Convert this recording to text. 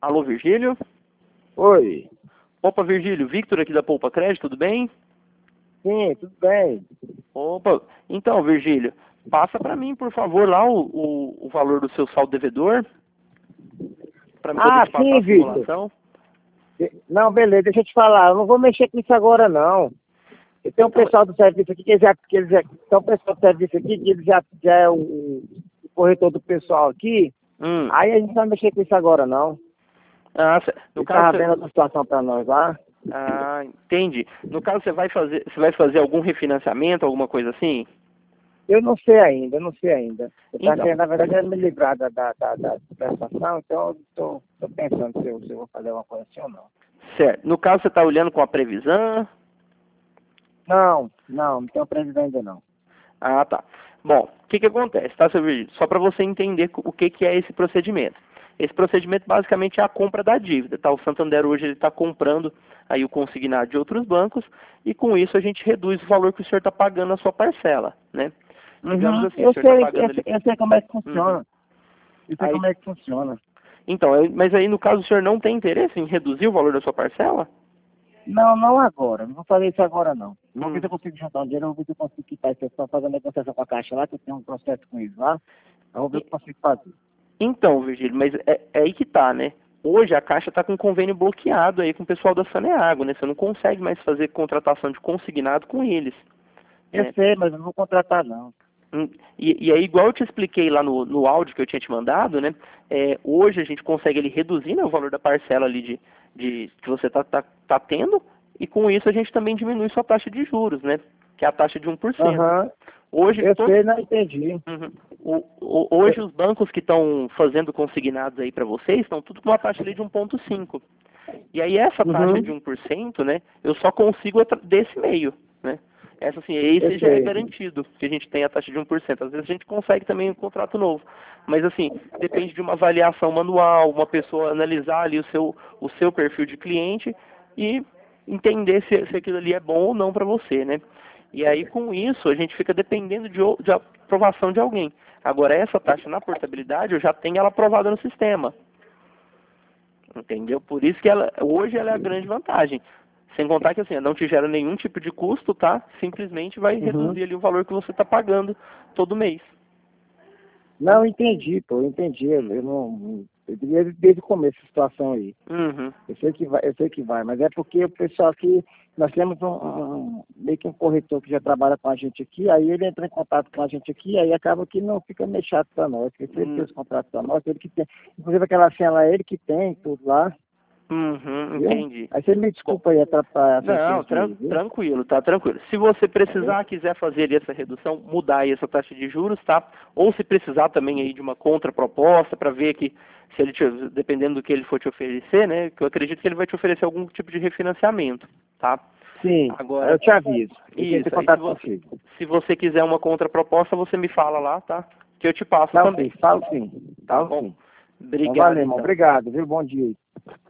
Alô, Virgílio? Oi. Opa, Virgílio, Victor aqui da Poupa Crédito, tudo bem? Sim, tudo bem. Opa, então, Virgílio, passa para mim, por favor, lá o valor do seu saldo devedor, para me poder te passar Sim, a Vitor. simulação. Não, beleza, deixa eu te falar. Eu não vou mexer com isso agora, não. Eu tenho um Então, pessoal do serviço aqui tem um pessoal do serviço aqui que ele já é o corretor do pessoal aqui. Aí a gente não vai mexer com isso agora, não. No Ele caso, tava vendo outra situação para nós lá. entendi. No caso, você vai fazer algum refinanciamento, alguma coisa assim? Eu não sei ainda, eu não sei ainda. Eu tava Então, querendo, na verdade, era me livrar da prestação, então eu tô pensando se eu vou fazer alguma coisa assim ou não. certo. No caso, você está olhando com a previsão? Não tenho previsão ainda não. Ah, tá. Bom, o que acontece, tá, seu Virgílio? Só para você entender o que é esse procedimento. Esse procedimento basicamente é a compra da dívida, tá? O Santander hoje ele está comprando aí o consignado de outros bancos e com isso a gente reduz o valor que o senhor está pagando na sua parcela, né? Digamos assim, o senhor está pagando ali... Eu sei como é que funciona. Eu sei Aí, como é que funciona. então, mas aí no caso o senhor não tem interesse em reduzir o valor da sua parcela? Não agora. Não vou fazer isso agora, não. Eu vou ver se Hum. eu consigo juntar um dinheiro, eu vou ver se eu consigo quitar isso. Eu estou fazendo negociação com a Caixa lá, que eu tenho um processo com eles lá. Eu vou ver o que eu consigo fazer. Então, Virgílio, mas é aí que tá, né? Hoje a Caixa está com um convênio bloqueado aí com o pessoal da Saneago, né? Você não consegue mais fazer contratação de consignado com eles, Eu né? sei, mas eu não vou contratar, não. E aí, igual eu te expliquei lá no áudio que eu tinha te mandado, né? Hoje a gente consegue ele reduzir, né, o valor da parcela ali que você tá tendo, e com isso a gente também diminui sua taxa de juros, né? Que é a taxa de 1%. Hoje, Eu sei, não entendi. Uhum. Hoje os bancos que estão fazendo consignados aí para vocês estão tudo com uma taxa ali de 1,5. E aí essa taxa de 1%, né, eu só consigo desse meio, né? Essa assim, esse já é garantido, que a gente tem a taxa de 1%. Às vezes a gente consegue também um contrato novo. Mas assim, depende de uma avaliação manual, uma pessoa analisar ali o seu perfil de cliente e entender se aquilo ali é bom ou não para você, né? E aí com isso a gente fica dependendo de aprovação de alguém. Agora essa taxa na portabilidade eu já tenho ela aprovada no sistema. Entendeu? Por isso que hoje ela é a grande vantagem. Sem contar que assim, não te gera nenhum tipo de custo, tá? Simplesmente vai reduzir ali o valor que você está pagando todo mês. Não, entendi, pô, eu entendi. Eu não. Eu diria desde o começo a situação aí. Eu sei que vai, mas é porque o pessoal aqui, nós temos meio que um corretor que já trabalha com a gente aqui, aí ele entra em contato com a gente aqui, aí acaba que não fica meio chato para nós, porque se ele tem os contratos para nós, ele que tem, inclusive aquela senha lá, ele que tem, tudo lá. Entendi. Aí você me desculpa aí atrapalhar Não, tranquilo, tá tranquilo. Se você precisar, quiser fazer essa redução, mudar aí essa taxa de juros, tá? Ou se precisar também aí de uma contraproposta para ver que se ele dependendo do que ele for te oferecer, né? Que eu acredito que ele vai te oferecer algum tipo de refinanciamento, tá? Sim, agora eu te aviso. Isso, aí se você quiser uma contraproposta, você me fala lá, tá? Que eu te passo também. Falo sim. Tá bom? Sim. Obrigado, Valeu, irmão. então. Obrigado, viu? Bom dia.